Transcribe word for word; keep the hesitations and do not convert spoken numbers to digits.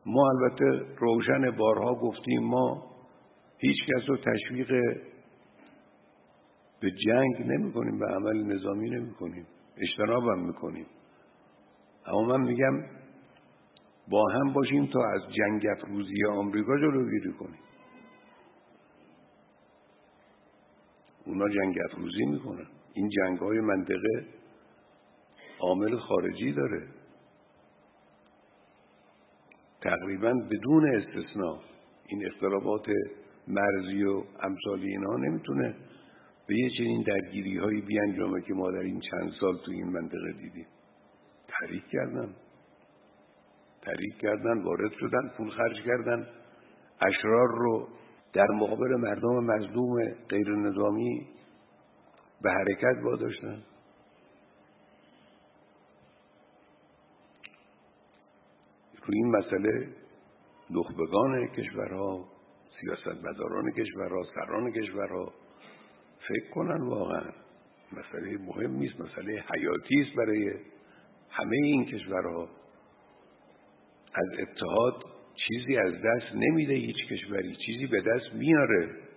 ما البته روشن بارها گفتیم ما هیچ کس رو تشویق به جنگ نمی کنیم، به عمل نظامی نمی کنیم، اجتناب هم می کنیم. اما من میگم با هم باشیم تا از جنگ افروزی آمریکا جلوگیری کنیم. اونا جنگ افروزی میکنن. این جنگ های منطقه عامل خارجی داره. تقریبا بدون استثناء این اختلافات مرزی و امثال اینها نمیتونه به یه چنین درگیری هایی بیانجامه که ما در این چند سال تو این منطقه دیدیم. تحریک کردن تحریک کردن وارد شدن، پول خرج کردن، اشرار رو در مقابل مردم مظلوم غیر نظامی به حرکت واداشتن. روی این مسئله نخبگان کشورها، سیاستمداران کشورها، سران کشورها فکر کنن. واقعا مسئله مهمی است، مسئله حیاتی است برای همه این کشورها. از اتحاد چیزی از دست نمیده هیچ کشوری، چیزی به دست میاره.